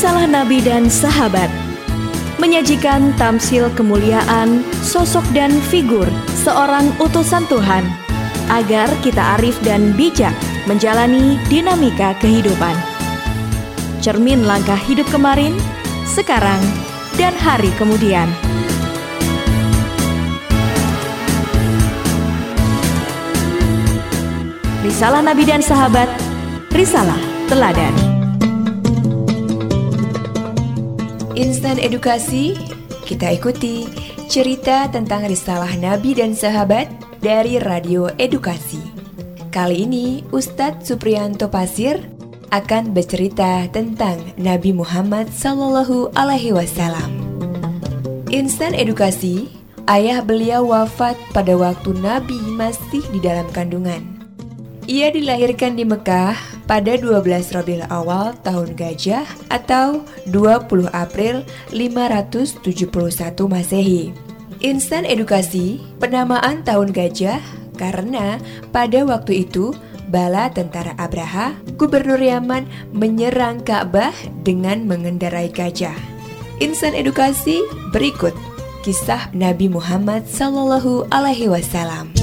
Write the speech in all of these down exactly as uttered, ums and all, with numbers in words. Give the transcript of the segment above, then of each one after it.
Risalah Nabi dan Sahabat menyajikan tamsil kemuliaan, sosok dan figur seorang utusan Tuhan agar kita arif dan bijak menjalani dinamika kehidupan. Cermin langkah hidup kemarin, sekarang, dan hari kemudian. Risalah Nabi dan Sahabat, Risalah Teladan. Instan Edukasi, kita ikuti cerita tentang Risalah Nabi dan Sahabat dari Radio Edukasi. Kali ini Ustadz Supriyanto Pasir akan bercerita tentang Nabi Muhammad Sallallahu Alaihi Wasallam. Instan Edukasi, ayah beliau wafat pada waktu Nabi masih di dalam kandungan. Ia dilahirkan di Mekah pada dua belas Rabiul Awal tahun Gajah atau dua puluh April lima ratus tujuh puluh satu Masehi. Instan Edukasi, penamaan tahun Gajah karena pada waktu itu bala tentara Abraha, gubernur Yaman, menyerang Ka'bah dengan mengendarai gajah. Instan Edukasi, berikut kisah Nabi Muhammad Sallallahu Alaihi Wasallam.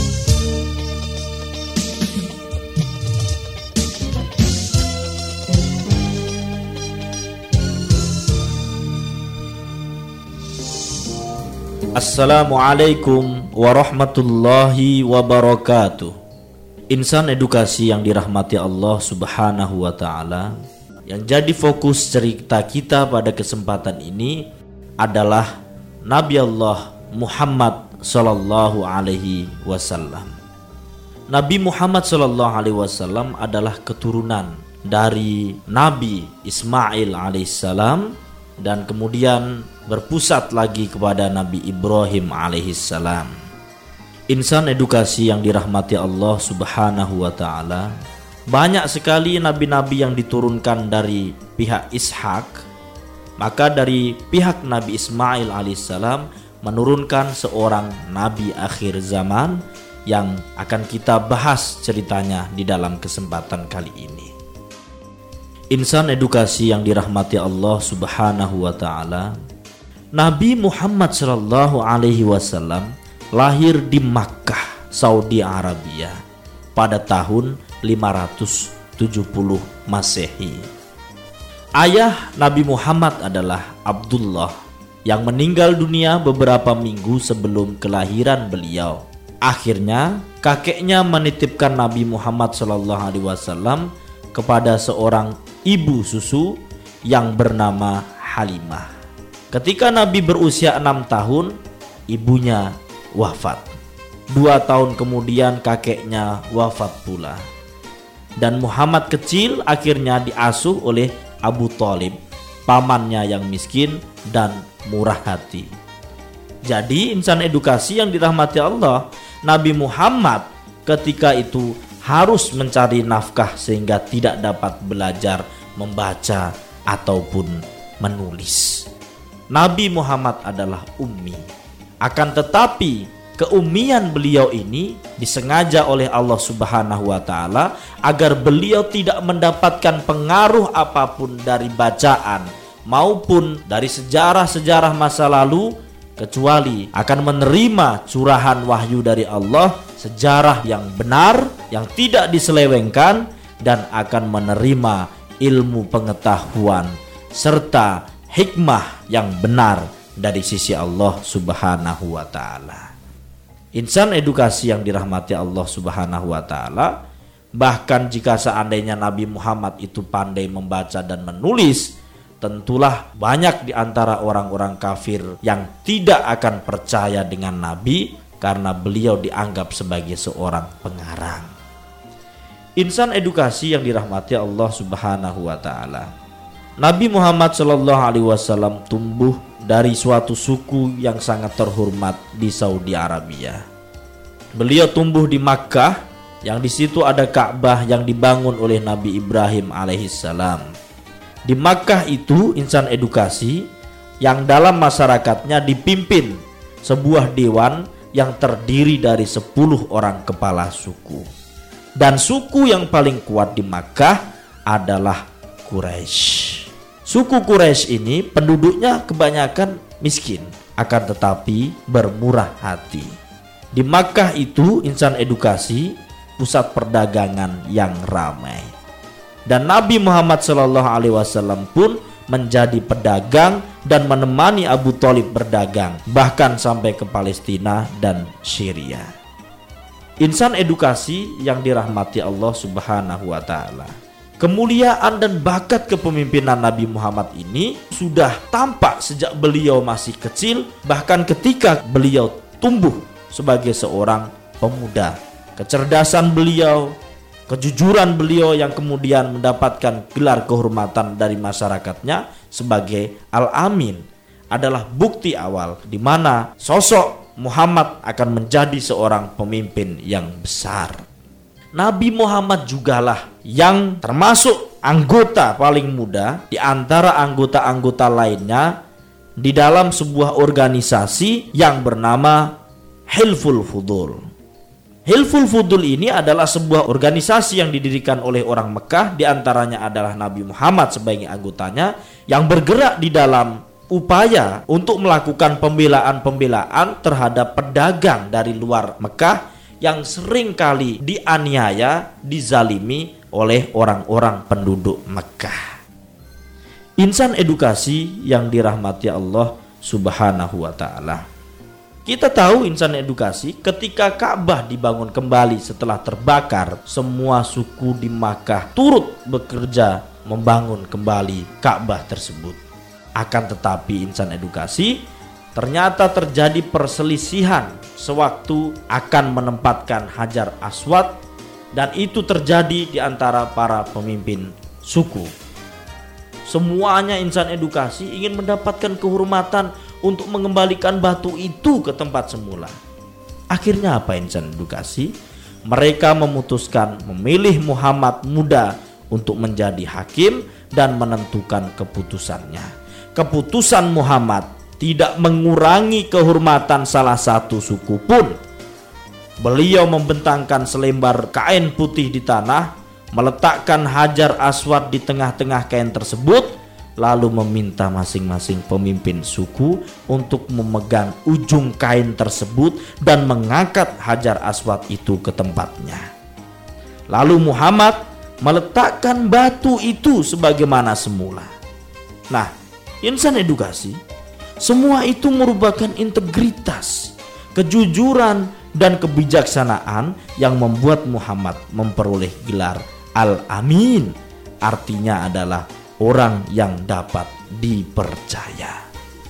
Assalamualaikum warahmatullahi wabarakatuh. Insan Edukasi yang dirahmati Allah Subhanahu wa ta'ala, yang jadi fokus cerita kita pada kesempatan ini adalah Nabi Allah Muhammad Sallallahu Alaihi Wasallam. Nabi Muhammad Sallallahu Alaihi Wasallam adalah keturunan dari Nabi Ismail alaihissalam dan kemudian berpusat lagi kepada Nabi Ibrahim alaihissalam. Insan Edukasi yang dirahmati Allah Subhanahu wa ta'ala, banyak sekali nabi-nabi yang diturunkan dari pihak Ishak. Maka dari pihak Nabi Ismail alaihissalam menurunkan seorang nabi akhir zaman yang akan kita bahas ceritanya di dalam kesempatan kali ini. Insan Edukasi yang dirahmati Allah Subhanahu wa ta'ala, Nabi Muhammad sallallahu alaihi wasallam lahir di Makkah, Saudi Arabia pada tahun lima ratus tujuh puluh Masehi. Ayah Nabi Muhammad adalah Abdullah yang meninggal dunia beberapa minggu sebelum kelahiran beliau. Akhirnya kakeknya menitipkan Nabi Muhammad sallallahu alaihi wasallam kepada seorang ibu susu yang bernama Halimah. Ketika Nabi berusia enam tahun, ibunya wafat. Dua tahun kemudian kakeknya wafat pula. Dan Muhammad kecil akhirnya diasuh oleh Abu Thalib, pamannya yang miskin dan murah hati. Jadi insan Edukasi yang dirahmati Allah, Nabi Muhammad ketika itu harus mencari nafkah sehingga tidak dapat belajar membaca ataupun menulis. Nabi Muhammad adalah ummi. Akan tetapi keummian beliau ini disengaja oleh Allah Subhanahu wa ta'ala agar beliau tidak mendapatkan pengaruh apapun dari bacaan maupun dari sejarah-sejarah masa lalu, kecuali akan menerima curahan wahyu dari Allah, sejarah yang benar, yang tidak diselewengkan, dan akan menerima ilmu pengetahuan serta hikmah yang benar dari sisi Allah Subhanahu wa ta'ala. Insan Edukasi yang dirahmati Allah Subhanahu wa ta'ala, bahkan jika seandainya Nabi Muhammad itu pandai membaca dan menulis, tentulah banyak di antara orang-orang kafir yang tidak akan percaya dengan Nabi karena beliau dianggap sebagai seorang pengarang. Insan Edukasi yang dirahmati Allah Subhanahu wa ta'ala, Nabi Muhammad Shallallahu Alaihi Wasallam tumbuh dari suatu suku yang sangat terhormat di Saudi Arabia. Beliau tumbuh di Makkah, yang di situ ada Ka'bah yang dibangun oleh Nabi Ibrahim alaihissalam. Di Makkah itu insan Edukasi yang dalam masyarakatnya dipimpin sebuah dewan yang terdiri dari sepuluh orang kepala suku. Dan suku yang paling kuat di Makkah adalah Quraisy. Suku Quraisy ini penduduknya kebanyakan miskin, akan tetapi bermurah hati. Di Makkah itu insan edukasi, pusat perdagangan yang ramai. Dan Nabi Muhammad shallallahu alaihi wasallam pun menjadi pedagang dan menemani Abu Thalib berdagang, bahkan sampai ke Palestina dan Syria. Insan edukasi yang dirahmati Allah Subhanahu wa taala. Kemuliaan dan bakat kepemimpinan Nabi Muhammad ini sudah tampak sejak beliau masih kecil, bahkan ketika beliau tumbuh sebagai seorang pemuda. Kecerdasan beliau, kejujuran beliau yang kemudian mendapatkan gelar kehormatan dari masyarakatnya sebagai Al-Amin adalah bukti awal di mana sosok Muhammad akan menjadi seorang pemimpin yang besar. Nabi Muhammad jugalah yang termasuk anggota paling muda di antara anggota-anggota lainnya di dalam sebuah organisasi yang bernama Hilful Fudul. Hilful Fudul ini adalah sebuah organisasi yang didirikan oleh orang Mekah, di antaranya adalah Nabi Muhammad sebagai anggotanya, yang bergerak di dalam upaya untuk melakukan pembelaan-pembelaan terhadap pedagang dari luar Mekah yang sering kali dianiaya, dizalimi oleh orang-orang penduduk Mekah. Insan edukasi yang dirahmati Allah Subhanahu wa taala. Kita tahu insan edukasi ketika Ka'bah dibangun kembali setelah terbakar, semua suku di Makkah turut bekerja membangun kembali Ka'bah tersebut. Akan tetapi insan edukasi ternyata terjadi perselisihan sewaktu akan menempatkan Hajar Aswad, dan itu terjadi di antara para pemimpin suku. Semuanya insan edukasi ingin mendapatkan kehormatan untuk mengembalikan batu itu ke tempat semula. Akhirnya apa insan edukasi? Mereka memutuskan memilih Muhammad muda untuk menjadi hakim dan menentukan keputusannya. Keputusan Muhammad tidak mengurangi kehormatan salah satu suku pun. Beliau membentangkan selembar kain putih di tanah, meletakkan Hajar Aswad di tengah-tengah kain tersebut, lalu meminta masing-masing pemimpin suku untuk memegang ujung kain tersebut dan mengangkat Hajar Aswad itu ke tempatnya. Lalu Muhammad meletakkan batu itu sebagaimana semula. Nah, insan edukasi, semua itu merupakan integritas, kejujuran, dan kebijaksanaan yang membuat Muhammad memperoleh gelar Al-Amin. Artinya adalah orang yang dapat dipercaya.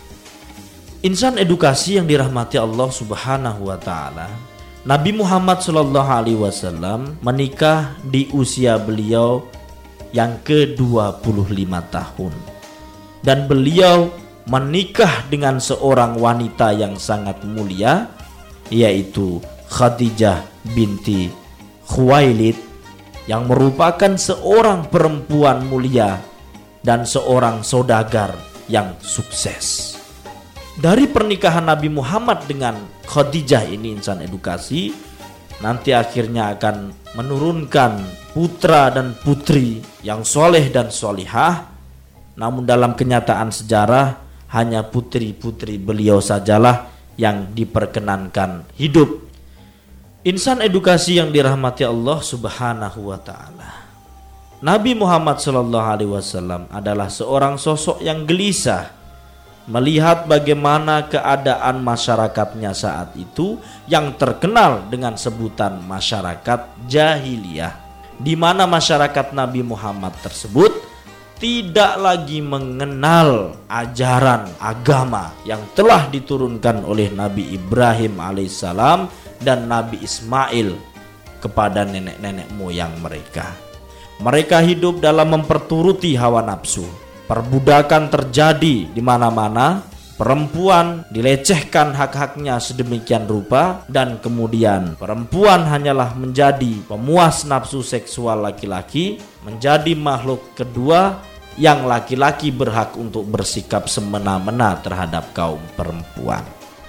Insan edukasi yang dirahmati Allah Subhanahu wa taala, Nabi Muhammad shallallahu alaihi wasallam menikah di usia beliau yang ke dua puluh lima tahun. Dan beliau menikah dengan seorang wanita yang sangat mulia, yaitu Khadijah binti Khuwailid, yang merupakan seorang perempuan mulia dan seorang saudagar yang sukses. Dari pernikahan Nabi Muhammad dengan Khadijah ini insan edukasi, nanti akhirnya akan menurunkan putra dan putri yang soleh dan solihah. Namun dalam kenyataan sejarah, hanya putri-putri beliau sajalah yang diperkenankan hidup. Insan edukasi yang dirahmati Allah Subhanahu wa taala. Nabi Muhammad shallallahu alaihi wasallam adalah seorang sosok yang gelisah melihat bagaimana keadaan masyarakatnya saat itu yang terkenal dengan sebutan masyarakat jahiliyah, di mana masyarakat Nabi Muhammad tersebut tidak lagi mengenal ajaran agama yang telah diturunkan oleh Nabi Ibrahim alaihissalam dan Nabi Ismail kepada nenek-nenek moyang mereka. Mereka hidup dalam memperturuti hawa nafsu. Perbudakan terjadi di mana-mana, perempuan dilecehkan hak-haknya sedemikian rupa, dan kemudian perempuan hanyalah menjadi pemuas nafsu seksual laki-laki, menjadi makhluk kedua yang laki-laki berhak untuk bersikap semena-mena terhadap kaum perempuan.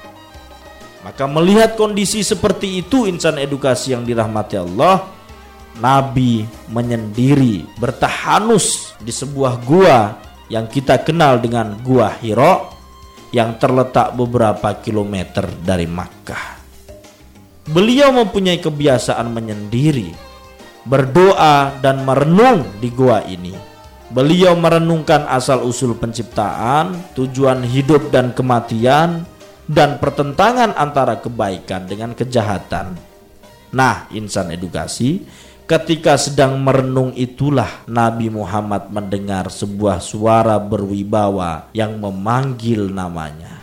Maka melihat kondisi seperti itu insan edukasi yang dirahmati Allah, Nabi menyendiri bertahanus di sebuah gua yang kita kenal dengan Gua Hira yang terletak beberapa kilometer dari Makkah. Beliau mempunyai kebiasaan menyendiri, berdoa dan merenung di gua ini. Beliau merenungkan asal-usul penciptaan, tujuan hidup dan kematian, dan pertentangan antara kebaikan dengan kejahatan. Nah, insan edukasi, ketika sedang merenung itulah Nabi Muhammad mendengar sebuah suara berwibawa yang memanggil namanya.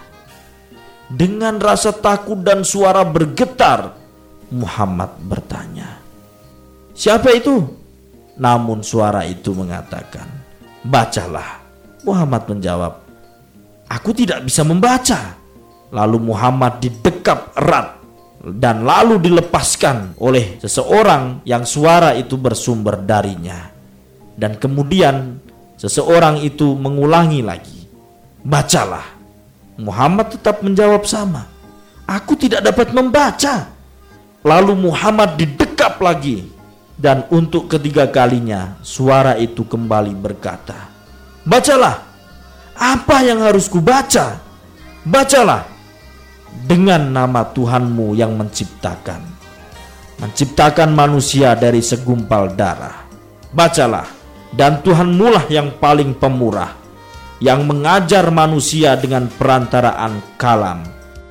Dengan rasa takut dan suara bergetar, Muhammad bertanya, "Siapa itu?" Namun suara itu mengatakan, "Bacalah." Muhammad menjawab, "Aku tidak bisa membaca." Lalu Muhammad didekap erat dan lalu dilepaskan oleh seseorang yang suara itu bersumber darinya. Dan kemudian seseorang itu mengulangi lagi, "Bacalah." Muhammad tetap menjawab sama, "Aku tidak dapat membaca." Lalu Muhammad didekap lagi, dan untuk ketiga kalinya suara itu kembali berkata, "Bacalah." "Apa yang harus kubaca?" "Bacalah dengan nama Tuhanmu yang menciptakan menciptakan manusia dari segumpal darah. Bacalah, dan Tuhanmulah yang paling pemurah, yang mengajar manusia dengan perantaraan kalam.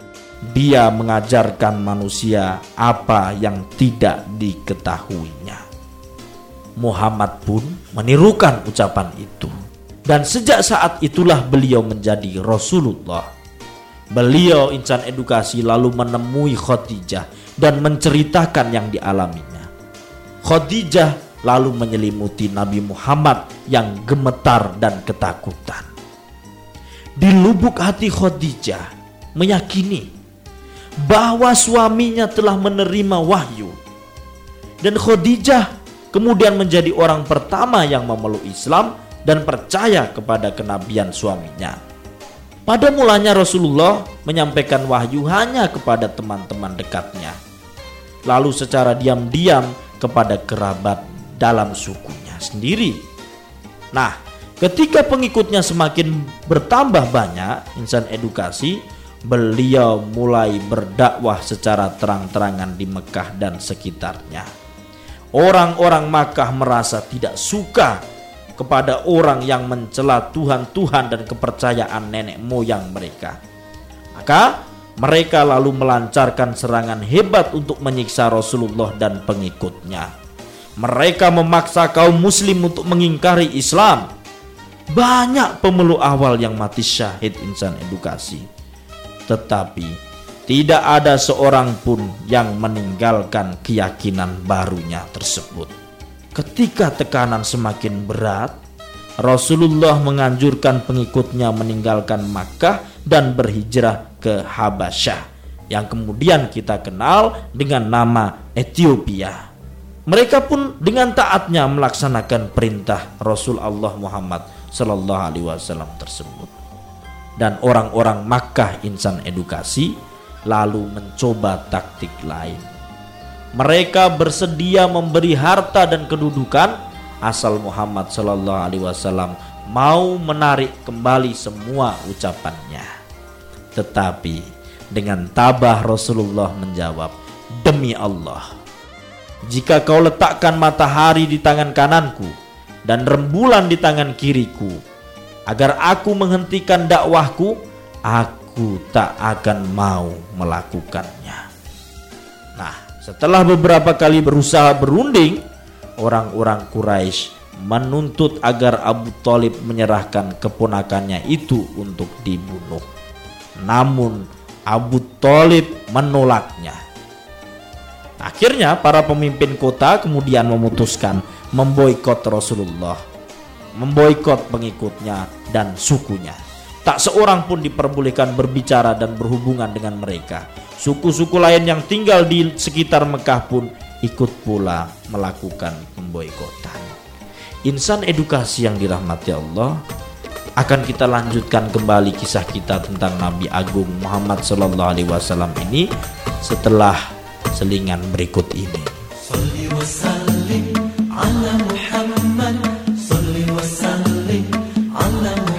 Dia mengajarkan manusia apa yang tidak diketahuinya." Muhammad pun menirukan ucapan itu, dan sejak saat itulah beliau menjadi Rasulullah. Beliau insan edukasi lalu menemui Khadijah dan menceritakan yang dialaminya. Khadijah lalu menyelimuti Nabi Muhammad yang gemetar dan ketakutan. Di lubuk hati Khadijah meyakini bahwa suaminya telah menerima wahyu, dan Khadijah kemudian menjadi orang pertama yang memeluk Islam dan percaya kepada kenabian suaminya. Pada mulanya Rasulullah menyampaikan wahyu hanya kepada teman-teman dekatnya, lalu secara diam-diam kepada kerabat dalam sukunya sendiri. Nah, ketika pengikutnya semakin bertambah banyak, insan edukasi, beliau mulai berdakwah secara terang-terangan di Mekah dan sekitarnya. Orang-orang Makkah merasa tidak suka kepada orang yang mencela Tuhan-Tuhan dan kepercayaan nenek moyang mereka. Maka mereka lalu melancarkan serangan hebat untuk menyiksa Rasulullah dan pengikutnya. Mereka memaksa kaum muslim untuk mengingkari Islam. Banyak pemeluk awal yang mati syahid, insan edukasi. Tetapi tidak ada seorang pun yang meninggalkan keyakinan barunya tersebut. Ketika tekanan semakin berat, Rasulullah menganjurkan pengikutnya meninggalkan Makkah dan berhijrah ke Habasyah, yang kemudian kita kenal dengan nama Ethiopia. Mereka pun dengan taatnya melaksanakan perintah Rasul Allah Muhammad Sallallahu Alaihi Wasallam tersebut. Dan orang-orang Makkah, insan edukasi, lalu mencoba taktik lain. Mereka bersedia memberi harta dan kedudukan asal Muhammad Sallallahu Alaihi Wasallam mau menarik kembali semua ucapannya. Tetapi dengan tabah Rasulullah menjawab, "Demi Allah, jika kau letakkan matahari di tangan kananku dan rembulan di tangan kiriku, agar aku menghentikan dakwahku, aku tak akan mau melakukannya." Nah, setelah beberapa kali berusaha berunding, orang-orang Quraisy menuntut agar Abu Thalib menyerahkan keponakannya itu untuk dibunuh. Namun Abu Thalib menolaknya. Akhirnya para pemimpin kota kemudian memutuskan memboikot Rasulullah, memboikot pengikutnya dan sukunya. Tak seorang pun diperbolehkan berbicara dan berhubungan dengan mereka. Suku-suku lain yang tinggal di sekitar Mekah pun ikut pula melakukan pemboikotan. Insan edukasi yang dirahmati Allah, akan kita lanjutkan kembali kisah kita tentang Nabi Agung Muhammad Sallallahu Alaihi Wasallam ini setelah selingan berikut ini. Salli wa sallim ala Muhammad, salli wa sallim ala Muhammad.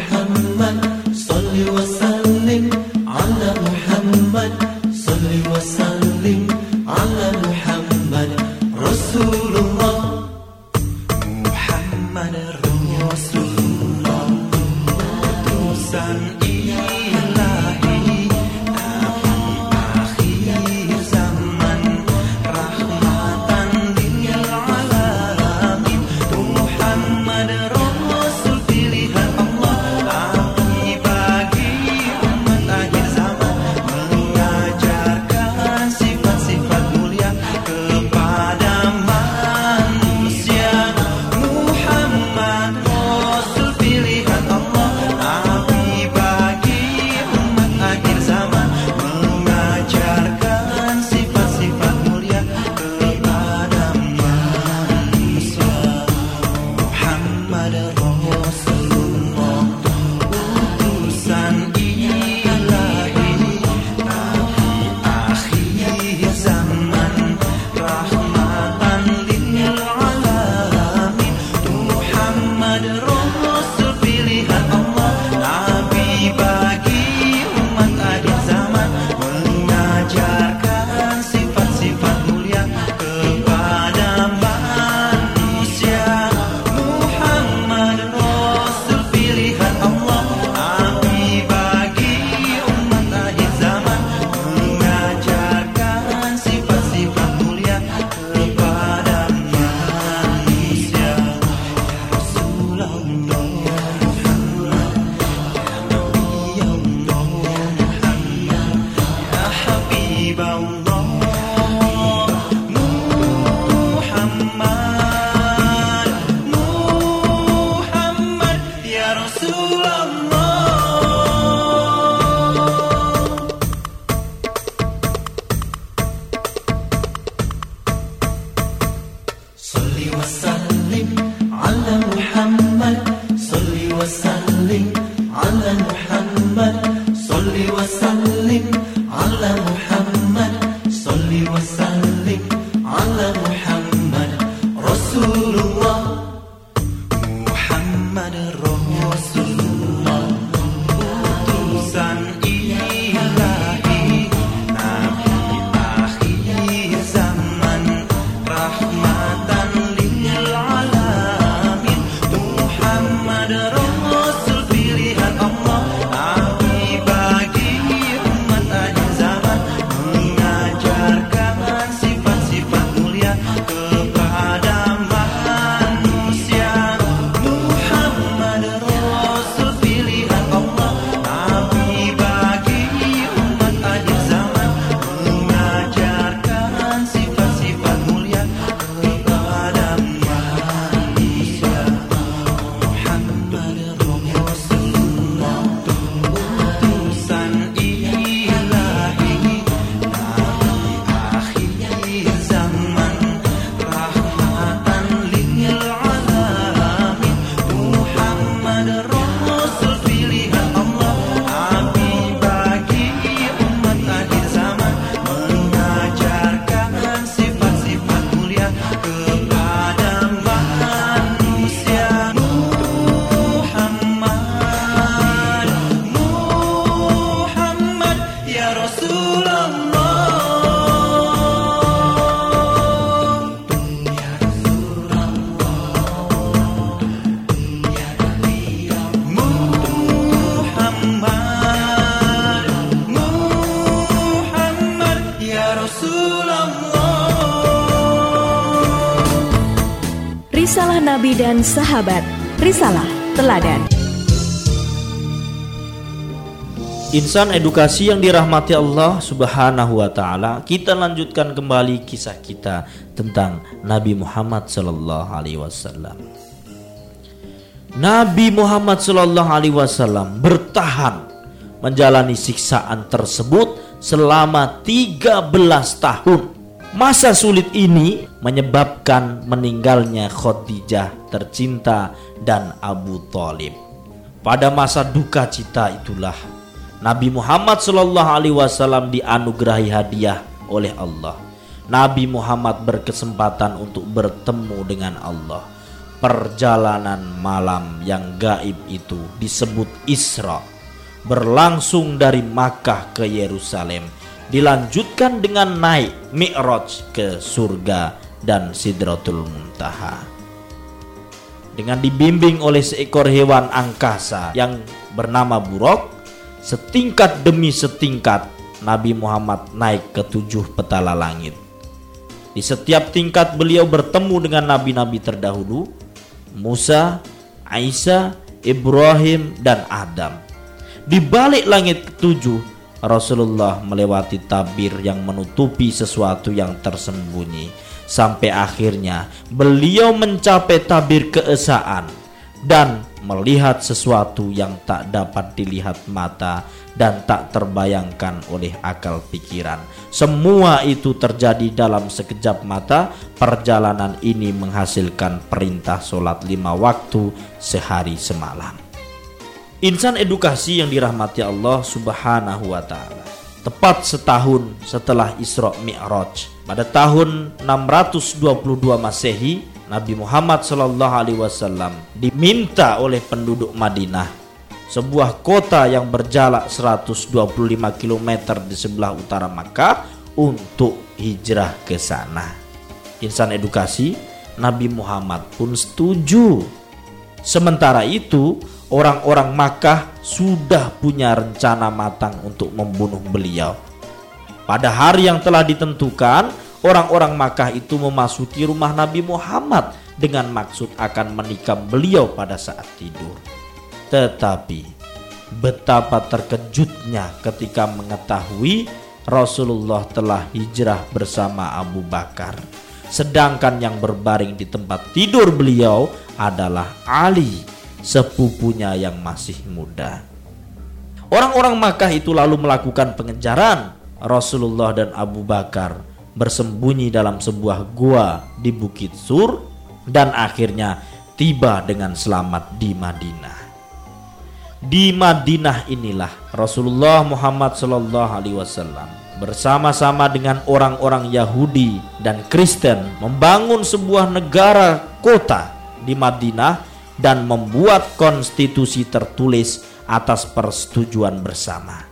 Salli wa sallim ala Muhammad, salli wa sallim ala Muhammad Rasulullah, Muhammad Rasulullah, utusan ilahi, nabi akhir zaman, rahmatan lil alamin, Muhammad Rasul pilihan Allah, nabi bagi umat akhir zaman, mengajarkan sifat-sifat mulia kepada manusia. Muhammad Rasul pilihan Allah, nabi bagi umat akhir zaman, mengajarkan sifat-sifat mulia kepada manusia. Muhammad Rasulullah, utusan ilahi, nabi akhir zaman, rahmatan lil alamin, Muhammad Rasul pilihan Allah, nabi bagi umat akhir zaman, mengajarkan sifat-sifat mulia kepada manusia. Muhammad, Muhammad ya Rasulullah, ya Rasulullah, ya Nabiya. Muhammad, Muhammad ya Rasulullah. Risalah Nabi dan Sahabat, Risalah Teladan. Insan edukasi yang dirahmati Allah Subhanahu wa taala, kita lanjutkan kembali kisah kita tentang Nabi Muhammad sallallahu alaihi wasallam. Nabi Muhammad sallallahu alaihi wasallam bertahan menjalani siksaan tersebut selama tiga belas tahun. Masa sulit ini menyebabkan meninggalnya Khadijah tercinta dan Abu Thalib. Pada masa duka cita itulah Nabi Muhammad sallallahu alaihi wasallam dianugerahi hadiah oleh Allah. Nabi Muhammad berkesempatan untuk bertemu dengan Allah. Perjalanan malam yang gaib itu disebut Isra, berlangsung dari Makkah ke Yerusalem, dilanjutkan dengan naik Mi'raj ke surga dan Sidratul Muntaha. Dengan dibimbing oleh seekor hewan angkasa yang bernama buruk, setingkat demi setingkat Nabi Muhammad naik ke tujuh petala langit. Di setiap tingkat beliau bertemu dengan nabi-nabi terdahulu, Musa, Isa, Ibrahim, dan Adam. Di balik langit ketujuh, Rasulullah melewati tabir yang menutupi sesuatu yang tersembunyi, sampai akhirnya beliau mencapai tabir keesaan dan melihat sesuatu yang tak dapat dilihat mata dan tak terbayangkan oleh akal pikiran. Semua itu terjadi dalam sekejap mata. Perjalanan ini menghasilkan perintah sholat lima waktu sehari semalam. Insan edukasi yang dirahmati Allah Subhanahu wa ta'ala, tepat setahun setelah Isra Mi'raj, pada tahun enam ratus dua puluh dua Masehi, Nabi Muhammad sallallahu alaihi wasallam diminta oleh penduduk Madinah, sebuah kota yang berjarak seratus dua puluh lima kilometer di sebelah utara Makkah, untuk hijrah ke sana. Insan edukasi, Nabi Muhammad pun setuju. Sementara itu, orang-orang Makkah sudah punya rencana matang untuk membunuh beliau. Pada hari yang telah ditentukan, orang-orang Makkah itu memasuki rumah Nabi Muhammad dengan maksud akan menikam beliau pada saat tidur. Tetapi betapa terkejutnya ketika mengetahui Rasulullah telah hijrah bersama Abu Bakar, sedangkan yang berbaring di tempat tidur beliau adalah Ali, sepupunya yang masih muda. Orang-orang Makkah itu lalu melakukan pengejaran. Rasulullah dan Abu Bakar bersembunyi dalam sebuah gua di Bukit Sur dan akhirnya tiba dengan selamat di Madinah. Di Madinah inilah Rasulullah Muhammad sallallahu alaihi wasallam bersama-sama dengan orang-orang Yahudi dan Kristen membangun sebuah negara kota di Madinah dan membuat konstitusi tertulis atas persetujuan bersama.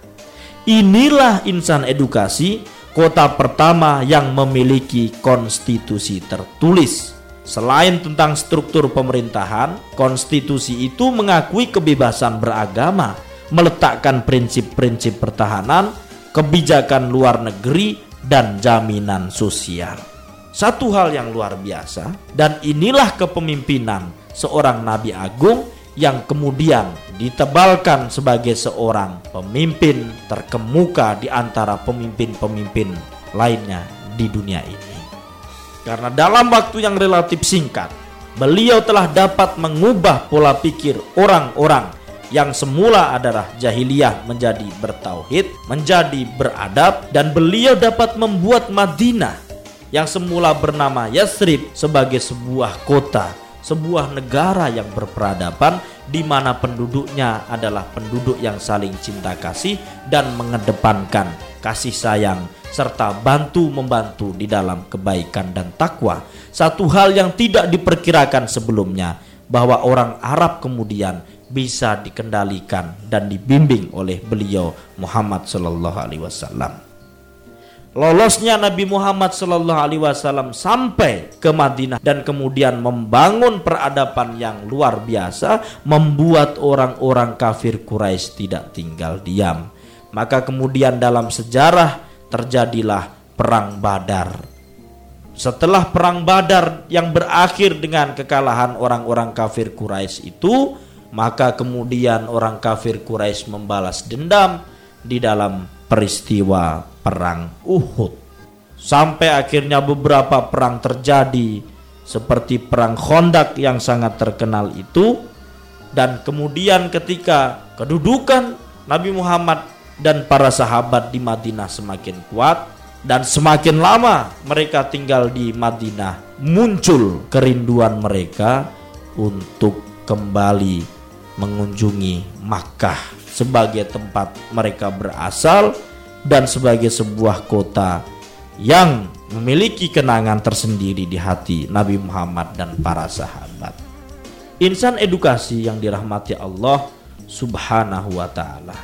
Inilah insan edukasi, kota pertama yang memiliki konstitusi tertulis. Selain tentang struktur pemerintahan, konstitusi itu mengakui kebebasan beragama, meletakkan prinsip-prinsip pertahanan, kebijakan luar negeri, dan jaminan sosial. Satu hal yang luar biasa, dan inilah kepemimpinan seorang Nabi Agung yang kemudian ditebalkan sebagai seorang pemimpin terkemuka di antara pemimpin-pemimpin lainnya di dunia ini. Karena dalam waktu yang relatif singkat, beliau telah dapat mengubah pola pikir orang-orang yang semula adalah jahiliyah menjadi bertauhid, menjadi beradab, dan beliau dapat membuat Madinah yang semula bernama Yathrib sebagai sebuah kota, sebuah negara yang berperadaban di mana penduduknya adalah penduduk yang saling cinta kasih dan mengedepankan kasih sayang serta bantu-membantu di dalam kebaikan dan takwa. Satu hal yang tidak diperkirakan sebelumnya, bahwa orang Arab kemudian bisa dikendalikan dan dibimbing oleh beliau Muhammad sallallahu alaihi wasallam. Lolosnya Nabi Muhammad sallallahu alaihi wasallam sampai ke Madinah dan kemudian membangun peradaban yang luar biasa, membuat orang-orang kafir Quraisy tidak tinggal diam. Maka kemudian dalam sejarah terjadilah perang Badar. Setelah perang Badar yang berakhir dengan kekalahan orang-orang kafir Quraisy itu, maka kemudian orang kafir Quraisy membalas dendam di dalam peristiwa perang Uhud. Sampai akhirnya beberapa perang terjadi, seperti perang Khandaq yang sangat terkenal itu. Dan kemudian ketika kedudukan Nabi Muhammad dan para sahabat di Madinah semakin kuat, dan semakin lama mereka tinggal di Madinah, muncul kerinduan mereka untuk kembali mengunjungi Makkah sebagai tempat mereka berasal dan sebagai sebuah kota yang memiliki kenangan tersendiri di hati Nabi Muhammad dan para sahabat. Insan edukasi yang dirahmati Allah Subhanahu wa ta'ala.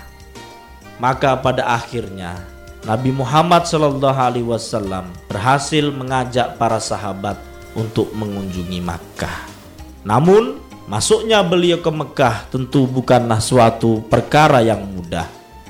Maka pada akhirnya Nabi Muhammad sallallahu alaihi wasallam berhasil mengajak para sahabat untuk mengunjungi Makkah. Namun masuknya beliau ke Mekah tentu bukanlah suatu perkara yang mudah,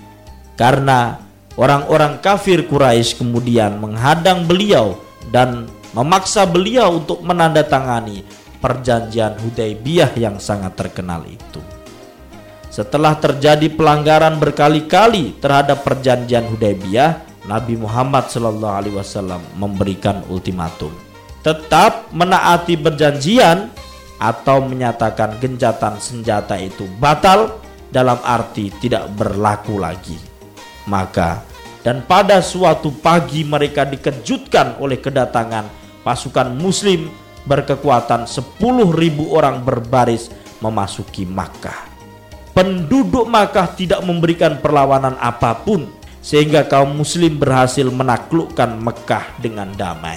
karena orang-orang kafir Quraisy kemudian menghadang beliau dan memaksa beliau untuk menandatangani perjanjian Hudaybiyah yang sangat terkenal itu. Setelah terjadi pelanggaran berkali-kali terhadap perjanjian Hudaybiyah, Nabi Muhammad sallallahu alaihi wasallam memberikan ultimatum: tetap menaati perjanjian atau menyatakan gencatan senjata itu batal, dalam arti tidak berlaku lagi. Maka dan pada suatu pagi mereka dikejutkan oleh kedatangan pasukan muslim berkekuatan sepuluh ribu orang berbaris memasuki Makkah. Penduduk Makkah tidak memberikan perlawanan apapun, sehingga kaum muslim berhasil menaklukkan Makkah dengan damai.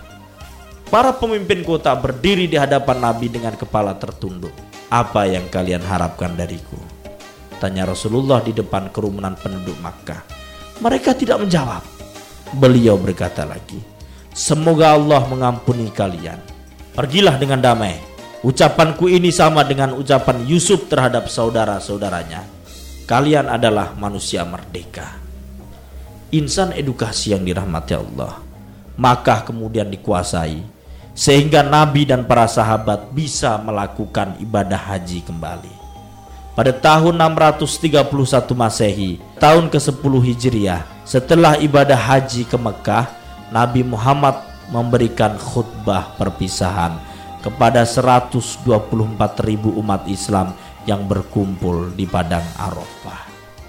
Para pemimpin kota berdiri di hadapan Nabi dengan kepala tertunduk. Apa yang kalian harapkan dariku? Tanya Rasulullah di depan kerumunan penduduk Makkah. Mereka tidak menjawab. Beliau berkata lagi, semoga Allah mengampuni kalian. Pergilah dengan damai. Ucapanku ini sama dengan ucapan Yusuf terhadap saudara-saudaranya. Kalian adalah manusia merdeka. Insan edukasi yang dirahmati Allah. Makkah kemudian dikuasai, sehingga Nabi dan para sahabat bisa melakukan ibadah haji kembali. Pada tahun enam ratus tiga puluh satu Masehi, tahun kesepuluh Hijriah, setelah ibadah haji ke Mekah, Nabi Muhammad memberikan khutbah perpisahan kepada seratus dua puluh empat ribu umat Islam yang berkumpul di padang Arafah.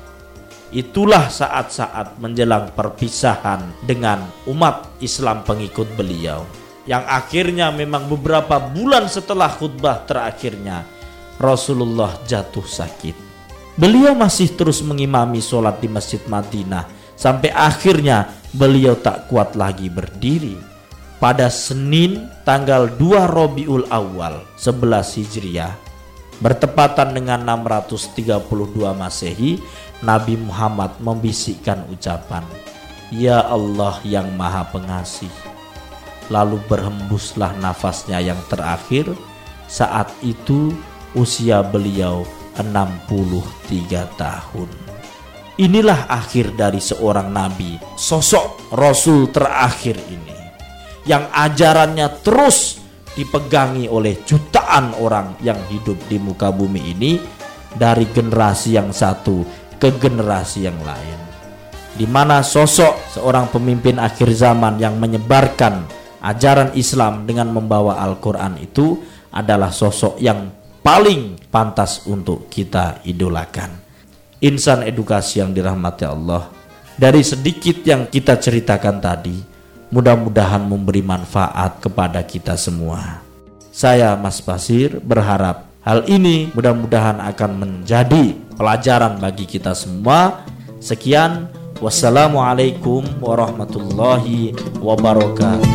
Itulah saat-saat menjelang perpisahan dengan umat Islam pengikut beliau, yang akhirnya memang beberapa bulan setelah khutbah terakhirnya Rasulullah jatuh sakit. Beliau masih terus mengimami sholat di Masjid Madinah sampai akhirnya beliau tak kuat lagi berdiri. Pada Senin tanggal dua Rabiul Awal sebelas Hijriah bertepatan dengan enam ratus tiga puluh dua Masehi, Nabi Muhammad membisikkan ucapan, "Ya Allah yang Maha Pengasih." Lalu berhembuslah nafasnya yang terakhir. Saat itu usia beliau enam puluh tiga tahun. Inilah akhir dari seorang nabi, sosok Rasul terakhir ini, yang ajarannya terus dipegangi oleh jutaan orang yang hidup di muka bumi ini, dari generasi yang satu ke generasi yang lain, di mana sosok seorang pemimpin akhir zaman yang menyebarkan ajaran Islam dengan membawa Al-Quran itu adalah sosok yang paling pantas untuk kita idolakan. Insan edukasi yang dirahmati Allah, dari sedikit yang kita ceritakan tadi, mudah-mudahan memberi manfaat kepada kita semua. Saya Mas Basir berharap hal ini mudah-mudahan akan menjadi pelajaran bagi kita semua. Sekian, wassalamualaikum warahmatullahi wabarakatuh.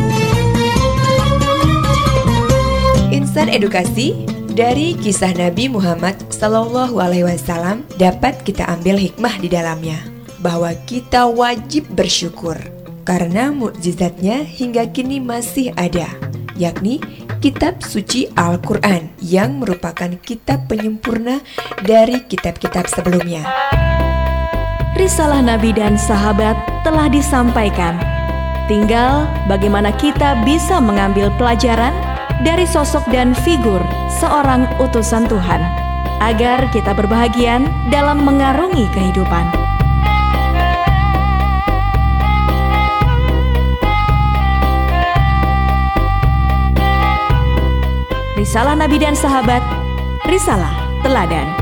Insan edukasi, dari kisah Nabi Muhammad Sallallahu Alaihi Wasallam dapat kita ambil hikmah di dalamnya, bahwa kita wajib bersyukur karena mukjizatnya hingga kini masih ada, yakni kitab suci Al-Quran yang merupakan kitab penyempurna dari kitab-kitab sebelumnya. Risalah Nabi dan sahabat telah disampaikan. Tinggal bagaimana kita bisa mengambil pelajaran dari sosok dan figur seorang utusan Tuhan, agar kita berbahagia dalam mengarungi kehidupan. Risalah Nabi dan sahabat, risalah teladan.